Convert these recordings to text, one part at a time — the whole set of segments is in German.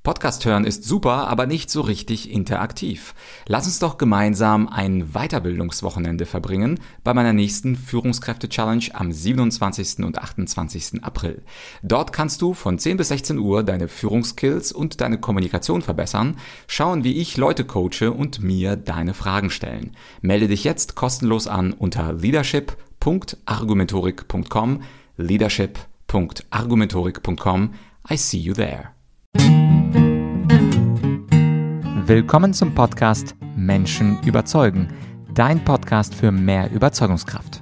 Podcast hören ist super, aber nicht so richtig interaktiv. Lass uns doch gemeinsam ein Weiterbildungswochenende verbringen bei meiner nächsten Führungskräfte-Challenge am 27. und 28. April. Dort kannst du von 10 bis 16 Uhr deine Führungsskills und deine Kommunikation verbessern, schauen, wie ich Leute coache und mir deine Fragen stellen. Melde dich jetzt kostenlos an unter leadership.argumentorik.com, leadership.argumentorik.com. I see you there. Willkommen zum Podcast Menschen überzeugen, dein Podcast für mehr Überzeugungskraft.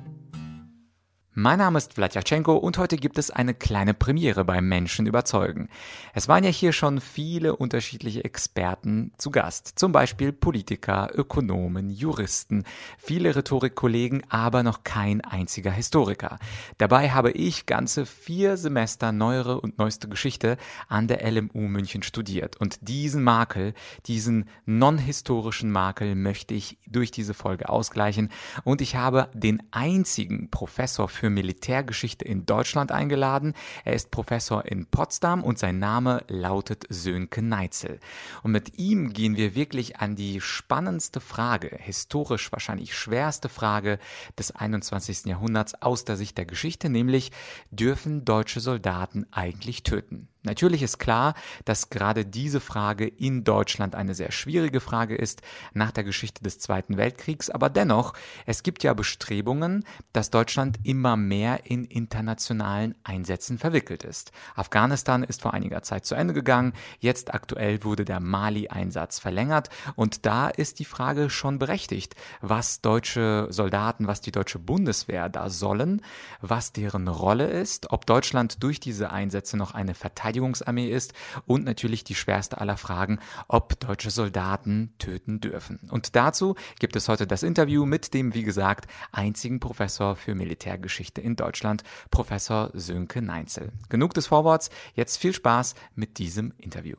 Mein Name ist Vladyachenko und heute gibt es eine kleine Premiere beim Menschen überzeugen. Es waren ja hier schon viele unterschiedliche Experten zu Gast, zum Beispiel Politiker, Ökonomen, Juristen, viele Rhetorikkollegen, aber noch kein einziger Historiker. Dabei habe ich ganze 4 Semester neuere und neueste Geschichte an der LMU München studiert und diesen Makel, diesen non-historischen Makel möchte ich durch diese Folge ausgleichen und ich habe den einzigen Professor für Militärgeschichte in Deutschland eingeladen. Er ist Professor in Potsdam und sein Name lautet Sönke Neitzel. Und mit ihm gehen wir wirklich an die spannendste Frage, historisch wahrscheinlich schwerste Frage des 21. Jahrhunderts aus der Sicht der Geschichte, nämlich: Dürfen deutsche Soldaten eigentlich töten? Natürlich ist klar, dass gerade diese Frage in Deutschland eine sehr schwierige Frage ist nach der Geschichte des Zweiten Weltkriegs, aber dennoch, es gibt ja Bestrebungen, dass Deutschland immer mehr in internationalen Einsätzen verwickelt ist. Afghanistan ist vor einiger Zeit zu Ende gegangen, jetzt aktuell wurde der Mali-Einsatz verlängert und da ist die Frage schon berechtigt, was deutsche Soldaten, was die deutsche Bundeswehr da sollen, was deren Rolle ist, ob Deutschland durch diese Einsätze noch eine Verteidigungsarmee ist und natürlich die schwerste aller Fragen, ob deutsche Soldaten töten dürfen. Und dazu gibt es heute das Interview mit dem, wie gesagt, einzigen Professor für Militärgeschichte in Deutschland, Professor Sönke Neitzel. Genug des Vorworts, jetzt viel Spaß mit diesem Interview.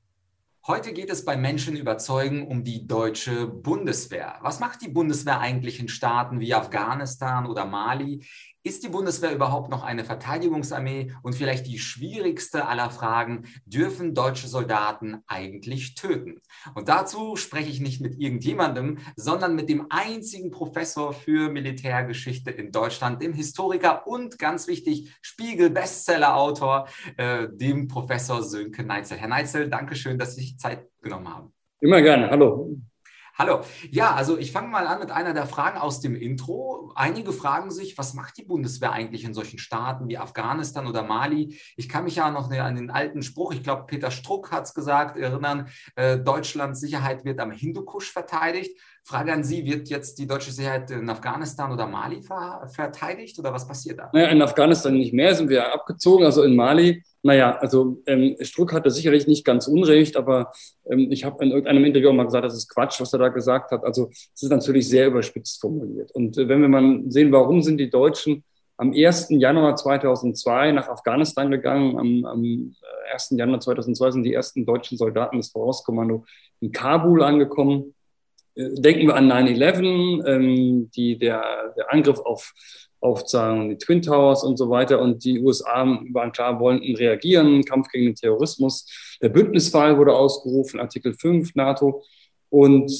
Heute geht es bei Menschen überzeugen um die deutsche Bundeswehr. Was macht die Bundeswehr eigentlich in Staaten wie Afghanistan oder Mali? Ist die Bundeswehr überhaupt noch eine Verteidigungsarmee? Und vielleicht die schwierigste aller Fragen: Dürfen deutsche Soldaten eigentlich töten? Und dazu spreche ich nicht mit irgendjemandem, sondern mit dem einzigen Professor für Militärgeschichte in Deutschland, dem Historiker und, ganz wichtig, Spiegel-Bestseller-Autor, dem Professor Sönke Neitzel. Herr Neitzel, danke schön, dass Sie sich Zeit genommen haben. Immer gerne, hallo. Hallo. Ja, also ich fange mal an mit einer der Fragen aus dem Intro. Einige fragen sich, was macht die Bundeswehr eigentlich in solchen Staaten wie Afghanistan oder Mali? Ich kann mich ja noch an den alten Spruch, ich glaube Peter Struck hat es gesagt, erinnern, Deutschlands Sicherheit wird am Hindukusch verteidigt. Frage an Sie, wird jetzt die deutsche Sicherheit in Afghanistan oder Mali verteidigt oder was passiert da? Naja, in Afghanistan nicht mehr, sind wir abgezogen, also in Mali. Naja, also Struck hatte sicherlich nicht ganz unrecht, aber ich habe in irgendeinem Interview auch mal gesagt, das ist Quatsch, was er da gesagt hat. Also es ist natürlich sehr überspitzt formuliert. Und wenn wir mal sehen, warum sind die Deutschen am 1. Januar 2002 nach Afghanistan gegangen, am 1. Januar 2002 sind die ersten deutschen Soldaten des Vorauskommando in Kabul angekommen. Denken wir an 9/11, der Angriff auf sagen die Twin Towers und so weiter. Und die USA waren klar, wollten reagieren, Kampf gegen den Terrorismus. Der Bündnisfall wurde ausgerufen, Artikel 5 NATO. Und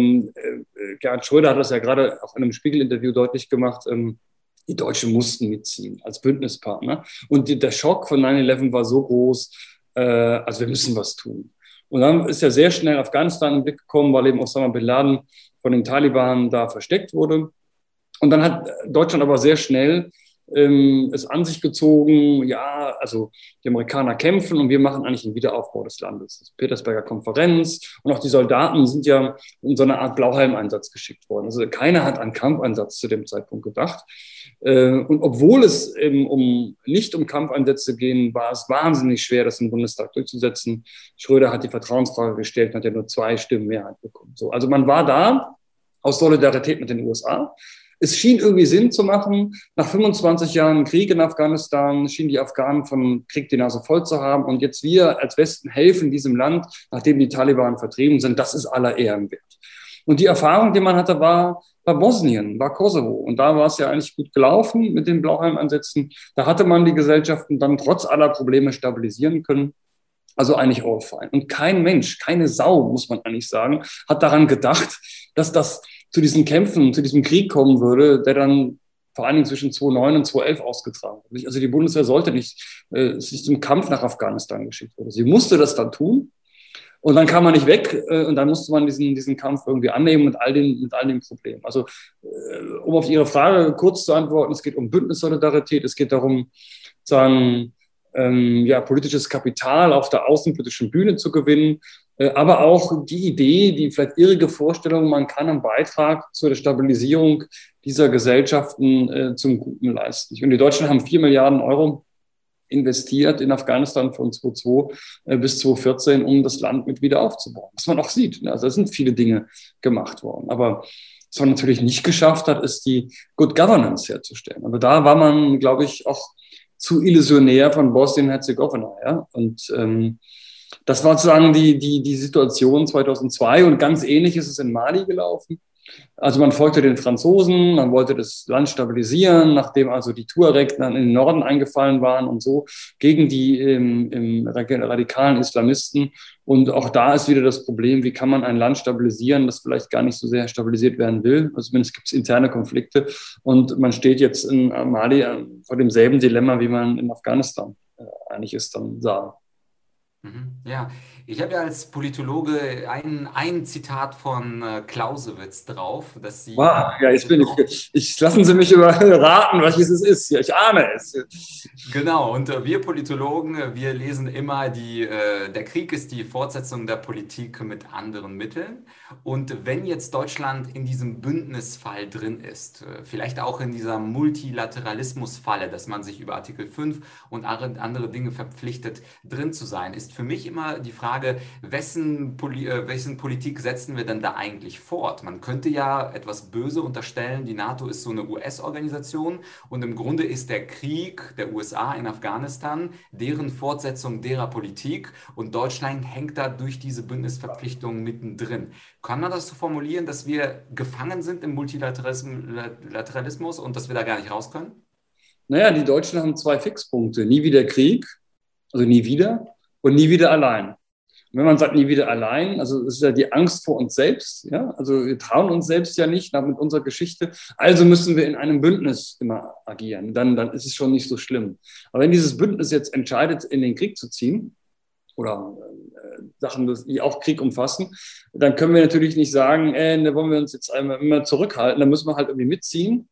Gerhard Schröder hat das ja gerade auch in einem Spiegel-Interview deutlich gemacht, die Deutschen mussten mitziehen als Bündnispartner. Und der Schock von 9/11 war so groß, also wir müssen was tun. Und dann ist ja sehr schnell Afghanistan in den Blick gekommen, weil eben Osama Bin Laden von den Taliban da versteckt wurde. Und dann hat Deutschland aber sehr schnell es an sich gezogen, ja, also die Amerikaner kämpfen und wir machen eigentlich den Wiederaufbau des Landes. Das Petersberger Konferenz und auch die Soldaten sind ja in so eine Art Blauhelm-Einsatz geschickt worden. Also keiner hat an Kampfeinsatz zu dem Zeitpunkt gedacht. Und obwohl es nicht um Kampfeinsätze ging, war es wahnsinnig schwer, das im Bundestag durchzusetzen. Schröder hat die Vertrauensfrage gestellt und hat ja nur 2 Stimmen Mehrheit bekommen. So, also man war da aus Solidarität mit den USA. Es schien irgendwie Sinn zu machen. Nach 25 Jahren Krieg in Afghanistan schienen die Afghanen vom Krieg die Nase voll zu haben. Und jetzt wir als Westen helfen diesem Land, nachdem die Taliban vertrieben sind. Das ist aller Ehren wert. Und die Erfahrung, die man hatte, war Bosnien, war Kosovo. Und da war es ja eigentlich gut gelaufen mit den Blauhelm-Ansätzen. Da hatte man die Gesellschaften dann trotz aller Probleme stabilisieren können. Also eigentlich all fine. Und kein Mensch, keine Sau, muss man eigentlich sagen, hat daran gedacht, dass das zu diesen Kämpfen, zu diesem Krieg kommen würde, der dann vor allen Dingen zwischen 2009 und 2011 ausgetragen wurde. Also die Bundeswehr sollte nicht sich zum Kampf nach Afghanistan geschickt werden. Sie musste das dann tun. Und dann kam man nicht weg und dann musste man diesen Kampf irgendwie annehmen mit all den Problemen. Also um auf Ihre Frage kurz zu antworten, es geht um Bündnissolidarität, es geht darum, sagen, politisches Kapital auf der außenpolitischen Bühne zu gewinnen, aber auch die Idee, die vielleicht irrige Vorstellung, man kann einen Beitrag zur Stabilisierung dieser Gesellschaften zum Guten leisten. Und die Deutschen haben 4 Milliarden Euro investiert in Afghanistan von 2002 bis 2014, um das Land mit wieder aufzubauen. Was man auch sieht. Also da sind viele Dinge gemacht worden. Aber was man natürlich nicht geschafft hat, ist die Good Governance herzustellen. Aber da war man, glaube ich, auch zu illusionär von Bosnien-Herzegowina. Ja? Und das war sozusagen die Situation 2002. Und ganz ähnlich ist es in Mali gelaufen. Also man folgte den Franzosen, man wollte das Land stabilisieren, nachdem also die Tuareg dann in den Norden eingefallen waren und so gegen die radikalen Islamisten. Und auch da ist wieder das Problem, wie kann man ein Land stabilisieren, das vielleicht gar nicht so sehr stabilisiert werden will. Also zumindest gibt es interne Konflikte. Und man steht jetzt in Mali vor demselben Dilemma, wie man in Afghanistan eigentlich es dann sah. Ja, ich habe ja als Politologe ein Zitat von Clausewitz drauf, dass Sie... Wow, ja, lassen Sie mich überraten, welches es ist. Ja, ich ahne es. Genau, und wir Politologen, wir lesen immer, der Krieg ist die Fortsetzung der Politik mit anderen Mitteln. Und wenn jetzt Deutschland in diesem Bündnisfall drin ist, vielleicht auch in dieser Multilateralismusfalle, dass man sich über Artikel 5 und andere Dinge verpflichtet, drin zu sein, ist für mich immer die Frage, wessen Politik setzen wir denn da eigentlich fort? Man könnte ja etwas böse unterstellen, die NATO ist so eine US-Organisation und im Grunde ist der Krieg der USA in Afghanistan deren Fortsetzung derer Politik und Deutschland hängt da durch diese Bündnisverpflichtungen mittendrin. Kann man das so formulieren, dass wir gefangen sind im Multilateralismus und dass wir da gar nicht raus können? Naja, die Deutschen haben 2 Fixpunkte. Nie wieder Krieg, also nie wieder, und nie wieder allein. Und wenn man sagt, nie wieder allein, also es ist ja die Angst vor uns selbst, ja, also wir trauen uns selbst ja nicht mit unserer Geschichte, also müssen wir in einem Bündnis immer agieren, dann ist es schon nicht so schlimm. Aber wenn dieses Bündnis jetzt entscheidet, in den Krieg zu ziehen, oder Sachen, die auch Krieg umfassen, dann können wir natürlich nicht sagen, da wollen wir uns jetzt einmal immer zurückhalten, da müssen wir halt irgendwie mitziehen,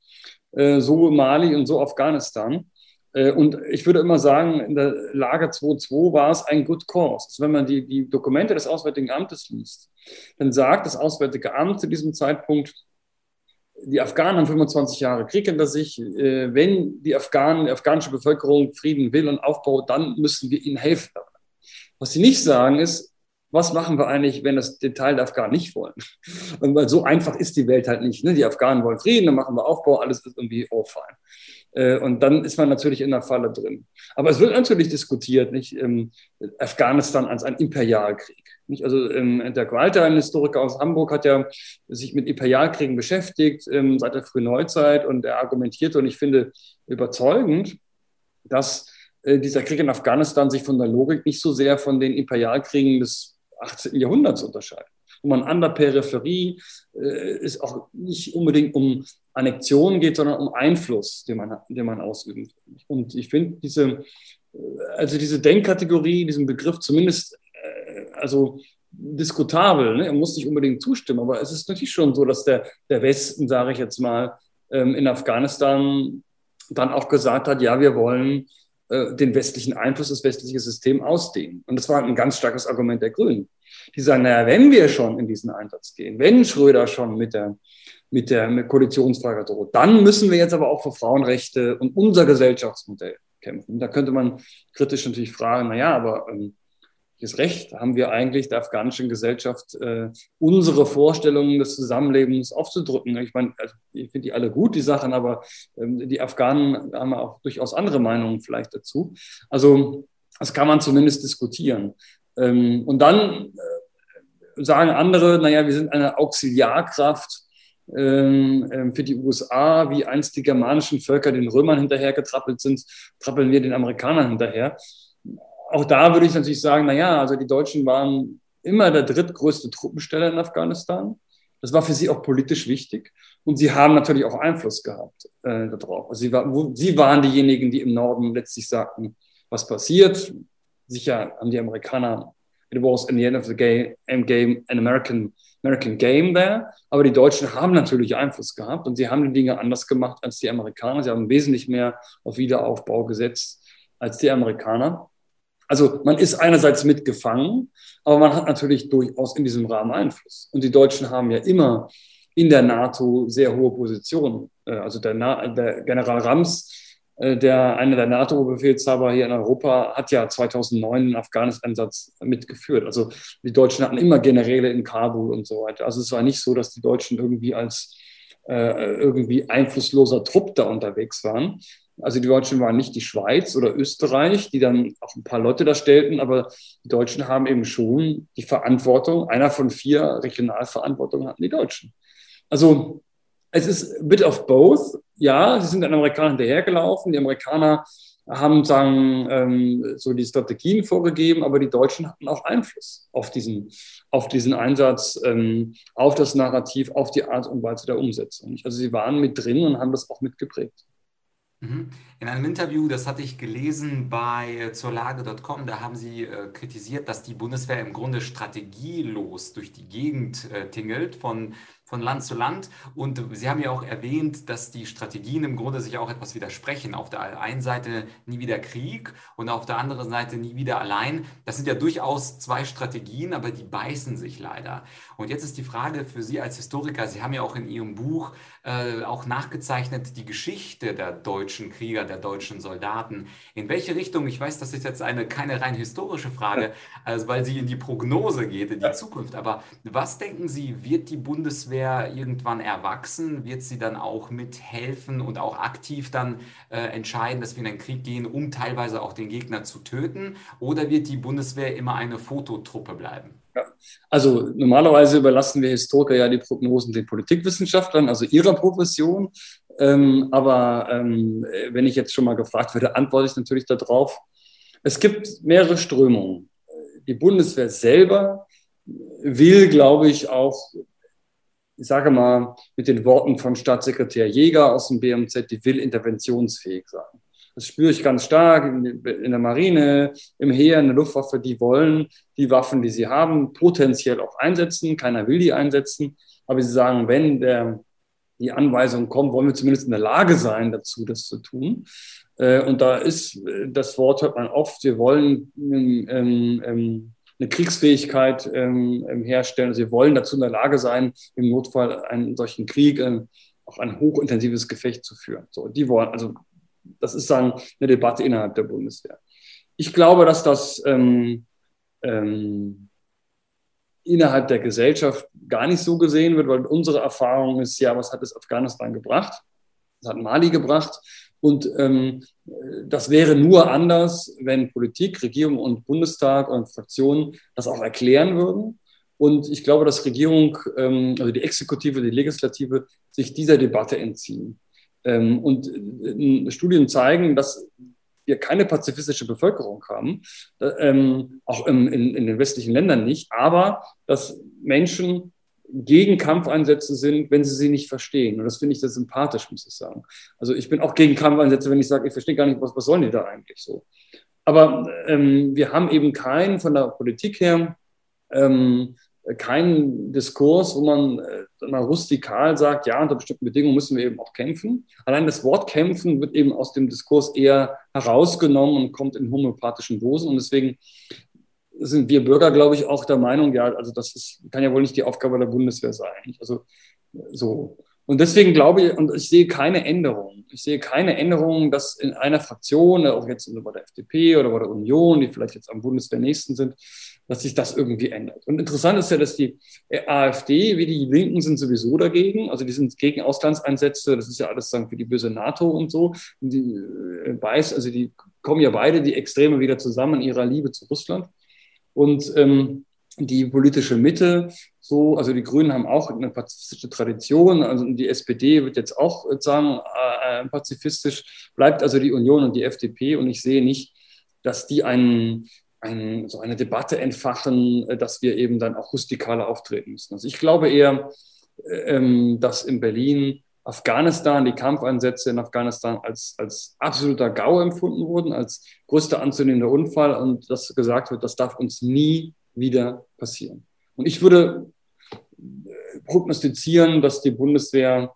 so Mali und so Afghanistan. Und ich würde immer sagen, in der Lage 2.2 war es ein Good Cause. Also wenn man die Dokumente des Auswärtigen Amtes liest, dann sagt das Auswärtige Amt zu diesem Zeitpunkt, die Afghanen haben 25 Jahre Krieg hinter sich. Wenn die afghanische Bevölkerung Frieden will und Aufbau, dann müssen wir ihnen helfen. Was sie nicht sagen ist, was machen wir eigentlich, wenn das den Teil der Afghanen nicht wollen? Und weil so einfach ist die Welt halt nicht. Ne? Die Afghanen wollen Frieden, dann machen wir Aufbau, alles ist irgendwie fein. Und dann ist man natürlich in der Falle drin. Aber es wird natürlich diskutiert, nicht? Afghanistan als ein Imperialkrieg. Nicht? Also der Gwalter, ein Historiker aus Hamburg, hat ja sich mit Imperialkriegen beschäftigt seit der frühen Neuzeit und er argumentiert, und ich finde überzeugend, dass dieser Krieg in Afghanistan sich von der Logik nicht so sehr von den Imperialkriegen des 18. Jahrhunderts unterscheidet. Wo man an der Peripherie es auch nicht unbedingt um Annexion geht, sondern um Einfluss, den man ausüben will. Und ich finde diese Denkkategorie, diesen Begriff zumindest diskutabel. Ne? Er muss nicht unbedingt zustimmen, aber es ist natürlich schon so, dass der Westen, sage ich jetzt mal, in Afghanistan dann auch gesagt hat, ja, wir wollen den westlichen Einfluss, das westliche System ausdehnen. Und das war ein ganz starkes Argument der Grünen. Die sagen, naja, wenn wir schon in diesen Einsatz gehen, wenn Schröder schon mit der Koalitionsfrage droht, dann müssen wir jetzt aber auch für Frauenrechte und unser Gesellschaftsmodell kämpfen. Da könnte man kritisch natürlich fragen, naja, aber welches Recht haben wir eigentlich der afghanischen Gesellschaft, unsere Vorstellungen des Zusammenlebens aufzudrücken? Ich meine, also ich finde die alle gut, die Sachen, aber die Afghanen haben auch durchaus andere Meinungen vielleicht dazu. Also das kann man zumindest diskutieren. Und dann sagen andere, naja, wir sind eine Auxiliarkraft für die USA, wie einst die germanischen Völker den Römern hinterhergetrappelt sind, trappeln wir den Amerikanern hinterher. auch da würde ich natürlich sagen, naja, also die Deutschen waren immer der drittgrößte Truppensteller in Afghanistan. Das war für sie auch politisch wichtig. Und sie haben natürlich auch Einfluss gehabt darauf. Also sie waren diejenigen, die im Norden letztlich sagten, was passiert. Sicher haben die Amerikaner, it was in the end of the game an American game there. Aber die Deutschen haben natürlich Einfluss gehabt und sie haben die Dinge anders gemacht als die Amerikaner. Sie haben wesentlich mehr auf Wiederaufbau gesetzt als die Amerikaner. Also man ist einerseits mitgefangen, aber man hat natürlich durchaus in diesem Rahmen Einfluss. Und die Deutschen haben ja immer in der NATO sehr hohe Positionen. Also der General Rams, einer der NATO-Befehlshaber hier in Europa, hat ja 2009 den Afghanistan-Einsatz mitgeführt. Also die Deutschen hatten immer Generäle in Kabul und so weiter. Also es war nicht so, dass die Deutschen irgendwie als irgendwie einflussloser Trupp da unterwegs waren. Also die Deutschen waren nicht die Schweiz oder Österreich, die dann auch ein paar Leute da stellten, aber die Deutschen haben eben schon die Verantwortung, einer von 4 Regionalverantwortungen hatten die Deutschen. Also es ist a bit of both. Ja, sie sind den Amerikanern hinterhergelaufen. Die Amerikaner haben so die Strategien vorgegeben, aber die Deutschen hatten auch Einfluss auf diesen Einsatz, auf das Narrativ, auf die Art und Weise der Umsetzung. Also sie waren mit drin und haben das auch mitgeprägt. In einem Interview, das hatte ich gelesen bei zurlage.com, da haben Sie kritisiert, dass die Bundeswehr im Grunde strategielos durch die Gegend tingelt, von Land zu Land. Und Sie haben ja auch erwähnt, dass die Strategien im Grunde sich auch etwas widersprechen. Auf der einen Seite nie wieder Krieg und auf der anderen Seite nie wieder allein. Das sind ja durchaus 2 Strategien, aber die beißen sich leider. Und jetzt ist die Frage für Sie als Historiker, Sie haben ja auch in Ihrem Buch auch nachgezeichnet, die Geschichte der deutschen Krieger, der deutschen Soldaten. In welche Richtung, ich weiß, das ist jetzt keine rein historische Frage, also weil sie in die Prognose geht, in die Zukunft, aber was denken Sie, wird die Bundeswehr irgendwann erwachsen? Wird sie dann auch mithelfen und auch aktiv dann entscheiden, dass wir in einen Krieg gehen, um teilweise auch den Gegner zu töten? Oder wird die Bundeswehr immer eine Fototruppe bleiben? Ja. Also normalerweise überlassen wir Historiker ja die Prognosen den Politikwissenschaftlern, also ihrer Profession. Aber wenn ich jetzt schon mal gefragt werde, antworte ich natürlich darauf. Es gibt mehrere Strömungen. Die Bundeswehr selber will, glaube ich, auch, ich sage mal mit den Worten von Staatssekretär Jäger aus dem BMZ, die will interventionsfähig sein. Das spüre ich ganz stark in der Marine, im Heer, in der Luftwaffe. Die wollen die Waffen, die sie haben, potenziell auch einsetzen. Keiner will die einsetzen. Aber sie sagen, wenn die Anweisung kommt, wollen wir zumindest in der Lage sein, dazu das zu tun. Und da ist, das Wort hört man oft, wir wollen eine Kriegsfähigkeit herstellen. Also wir wollen dazu in der Lage sein, im Notfall einen solchen Krieg, auch ein hochintensives Gefecht zu führen. So, die wollen, also das ist dann eine Debatte innerhalb der Bundeswehr. Ich glaube, dass das innerhalb der Gesellschaft gar nicht so gesehen wird, weil unsere Erfahrung ist ja, was hat es Afghanistan gebracht? Das hat Mali gebracht. Und das wäre nur anders, wenn Politik, Regierung und Bundestag und Fraktionen das auch erklären würden. Und ich glaube, dass Regierung, also die Exekutive, die Legislative, sich dieser Debatte entziehen. Und Studien zeigen, dass wir keine pazifistische Bevölkerung haben, auch in den westlichen Ländern nicht, aber dass Menschen gegen Kampfeinsätze sind, wenn sie sie nicht verstehen. Und das finde ich sehr sympathisch, muss ich sagen. Also ich bin auch gegen Kampfeinsätze, wenn ich sage, ich verstehe gar nicht, was sollen die da eigentlich so. Aber wir haben eben von der Politik her, keinen Diskurs, wo man mal rustikal sagt, ja, unter bestimmten Bedingungen müssen wir eben auch kämpfen. Allein das Wort kämpfen wird eben aus dem Diskurs eher herausgenommen und kommt in homöopathischen Dosen. Und deswegen sind wir Bürger, glaube ich, auch der Meinung, ja, also kann ja wohl nicht die Aufgabe der Bundeswehr sein. Also so. Und deswegen glaube ich, und ich sehe keine Änderung. Ich sehe keine Änderung, dass in einer Fraktion, auch jetzt bei der FDP oder bei der Union, die vielleicht jetzt am Bundeswehrnächsten sind, dass sich das irgendwie ändert. Und interessant ist ja, dass die AfD wie die Linken sind sowieso dagegen. Also die sind gegen Auslandseinsätze. Das ist ja alles für die böse NATO und so. Und die kommen ja beide, die Extreme, wieder zusammen in ihrer Liebe zu Russland. Und die politische Mitte, also die Grünen haben auch eine pazifistische Tradition, also die SPD wird jetzt auch sagen, pazifistisch, bleibt also die Union und die FDP. Und ich sehe nicht, dass die so eine Debatte entfachen, dass wir eben dann auch rustikaler auftreten müssen. Also ich glaube eher, dass in Berlin Afghanistan, die Kampfeinsätze in Afghanistan als absoluter GAU empfunden wurden, als größter anzunehmender Unfall und dass gesagt wird, das darf uns nie wieder passieren. Und ich würde prognostizieren, dass die Bundeswehr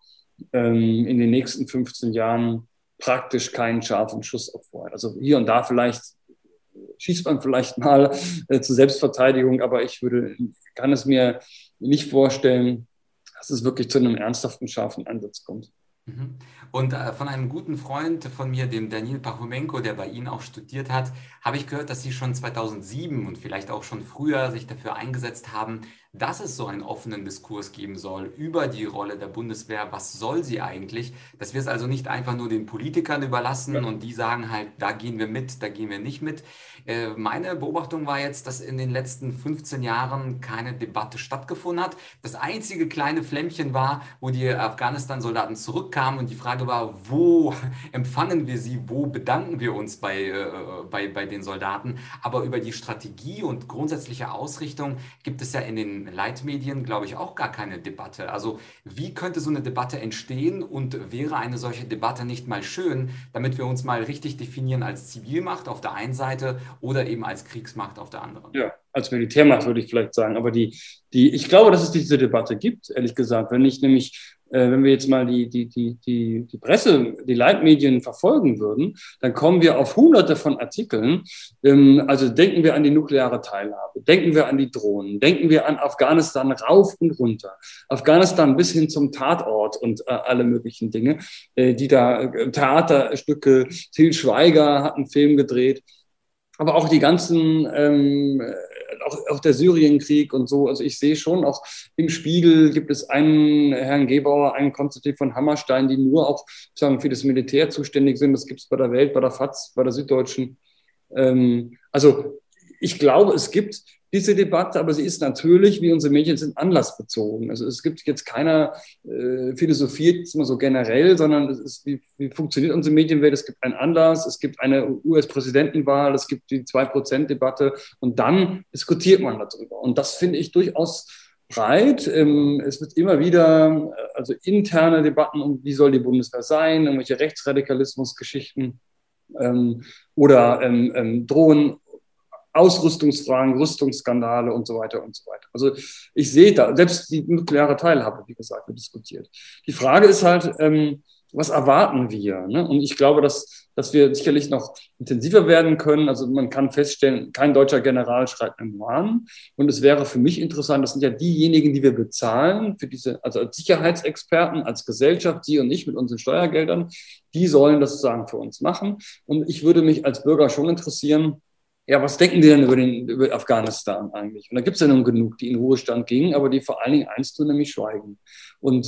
in den nächsten 15 Jahren praktisch keinen scharfen Schuss abfeuert. Also hier und da vielleicht schießt man vielleicht mal zur Selbstverteidigung, aber kann es mir nicht vorstellen, dass es wirklich zu einem ernsthaften, scharfen Einsatz kommt. Und von einem guten Freund von mir, dem Daniil Pachumenko, der bei Ihnen auch studiert hat, habe ich gehört, dass Sie schon 2007 und vielleicht auch schon früher sich dafür eingesetzt haben, dass es so einen offenen Diskurs geben soll über die Rolle der Bundeswehr. Was soll sie eigentlich? Dass wir es also nicht einfach nur den Politikern überlassen und die sagen halt, da gehen wir mit, da gehen wir nicht mit. Meine Beobachtung war jetzt, dass in den letzten 15 Jahren keine Debatte stattgefunden hat. Das einzige kleine Flämmchen war, wo die Afghanistan-Soldaten zurückkamen und die Frage war, wo empfangen wir sie, wo bedanken wir uns bei den Soldaten. Aber über die Strategie und grundsätzliche Ausrichtung gibt es ja in den Leitmedien, glaube ich, auch gar keine Debatte. Also wie könnte so eine Debatte entstehen und wäre eine solche Debatte nicht mal schön, damit wir uns mal richtig definieren als Zivilmacht auf der einen Seite oder eben als Kriegsmacht auf der anderen? Ja, als Militärmacht würde ich vielleicht sagen. Aber ich glaube, dass es diese Debatte gibt, ehrlich gesagt. Wenn wir jetzt mal die Presse, die Leitmedien verfolgen würden, dann kommen wir auf hunderte von Artikeln. Also denken wir an die nukleare Teilhabe, denken wir an die Drohnen, denken wir an Afghanistan rauf und runter. Afghanistan bis hin zum Tatort und alle möglichen Dinge, die da Theaterstücke, Til Schweiger hat einen Film gedreht. Aber auch die ganzen, auch der Syrienkrieg und so. Also ich sehe schon, auch im Spiegel gibt es einen Herrn Gebauer, einen Konstantin von Hammerstein, die nur auch sagen, für das Militär zuständig sind. Das gibt es bei der Welt, bei der FAZ, bei der Süddeutschen. Also ich glaube, es gibt diese Debatte, aber sie ist natürlich, wie unsere Medien sind, anlassbezogen. Also es gibt jetzt keiner philosophiert immer so generell, sondern es ist, wie funktioniert unsere Medienwelt? Es gibt einen Anlass, es gibt eine US-Präsidentenwahl, es gibt die 2%-Debatte und dann diskutiert man darüber. Und das finde ich durchaus breit. Es wird immer wieder, also interne Debatten um, wie soll die Bundeswehr sein, irgendwelche Rechtsradikalismusgeschichten oder Drohnen, Ausrüstungsfragen, Rüstungsskandale und so weiter und so weiter. Also ich sehe da, selbst die nukleare Teilhabe, wie gesagt, wird diskutiert. Die Frage ist halt, was erwarten wir? Ne? Und ich glaube, dass wir sicherlich noch intensiver werden können. Also man kann feststellen, kein deutscher General schreibt Memoiren. Und es wäre für mich interessant, das sind ja diejenigen, die wir bezahlen, also als Sicherheitsexperten, als Gesellschaft, Sie und ich mit unseren Steuergeldern, die sollen das sozusagen für uns machen. Und ich würde mich als Bürger schon interessieren, ja, was denken die denn über Afghanistan eigentlich? Und da gibt es ja nun genug, die in Ruhestand gingen, aber die vor allen Dingen eins tun, nämlich schweigen. Und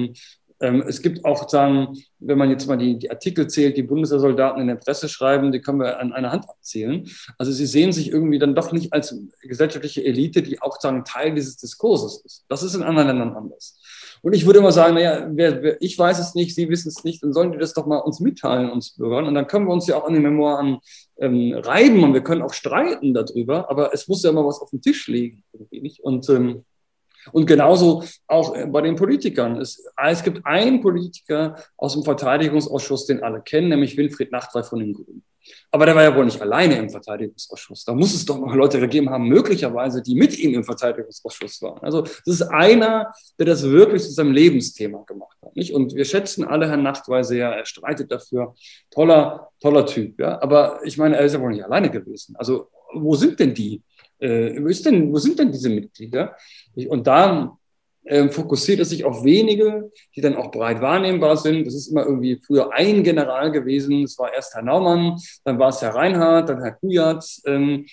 es gibt auch, sagen, wenn man jetzt mal die Artikel zählt, die Bundeswehrsoldaten in der Presse schreiben, die können wir an einer Hand abzählen. Also sie sehen sich irgendwie dann doch nicht als gesellschaftliche Elite, die auch sagen, Teil dieses Diskurses ist. Das ist in anderen Ländern anders. Und ich würde immer sagen, naja, ich weiß es nicht, Sie wissen es nicht, dann sollen die das doch mal uns mitteilen, uns Bürgern. Und dann können wir uns ja auch an den Memoiren reiben und wir können auch streiten darüber, aber es muss ja immer was auf dem Tisch liegen. Irgendwie nicht? Und genauso auch bei den Politikern. Es gibt einen Politiker aus dem Verteidigungsausschuss, den alle kennen, nämlich Winfried Nachtwey von den Grünen. Aber der war ja wohl nicht alleine im Verteidigungsausschuss. Da muss es doch noch Leute gegeben haben, möglicherweise, die mit ihm im Verteidigungsausschuss waren. Also das ist einer, der das wirklich zu seinem Lebensthema gemacht hat. Nicht? Und wir schätzen alle Herrn Nachtwey sehr. Er streitet dafür. Toller Typ. Ja? Aber ich meine, er ist ja wohl nicht alleine gewesen. Also wo sind denn die? Wo sind denn diese Mitglieder? Und da fokussiert es sich auf wenige, die dann auch breit wahrnehmbar sind. Das ist immer irgendwie früher ein General gewesen. Es war erst Herr Naumann, dann war es Herr Reinhardt, dann Herr Kujatz.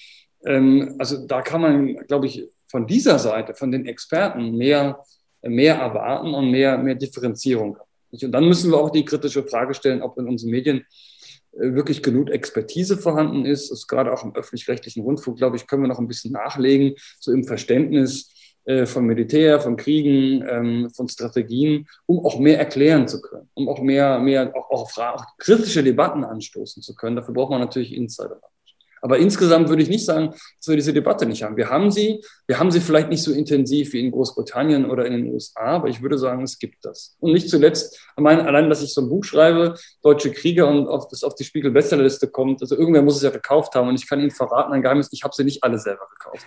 Also da kann man, glaube ich, von dieser Seite, von den Experten mehr erwarten und mehr Differenzierung. Und dann müssen wir auch die kritische Frage stellen, ob in unseren Medien wirklich genug Expertise vorhanden ist. Das ist gerade auch im öffentlich-rechtlichen Rundfunk, glaube ich, können wir noch ein bisschen nachlegen, so im Verständnis von Militär, von Kriegen, von Strategien, um auch mehr erklären zu können, um auch mehr auch kritische Debatten anstoßen zu können. Dafür braucht man natürlich Insider. Aber insgesamt würde ich nicht sagen, dass wir diese Debatte nicht haben. Wir haben sie vielleicht nicht so intensiv wie in Großbritannien oder in den USA, aber ich würde sagen, es gibt das. Und nicht zuletzt, allein, dass ich so ein Buch schreibe, Deutsche Kriege, und das auf die Spiegel-Bestsellerliste kommt, also irgendwer muss es ja gekauft haben, und ich kann Ihnen verraten, ein Geheimnis, ich habe sie nicht alle selber gekauft.